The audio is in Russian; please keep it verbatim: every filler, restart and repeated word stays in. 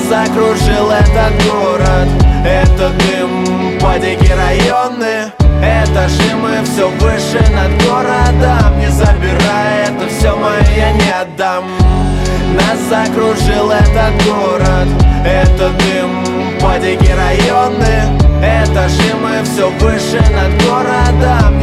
окружил этот город. Это дым, падики районы, этажи мы все выше над городом. Не забирай, это все мое, я не отдам. Нас окружил этот город. Это дым, падики районы, этажи мы все выше над городом.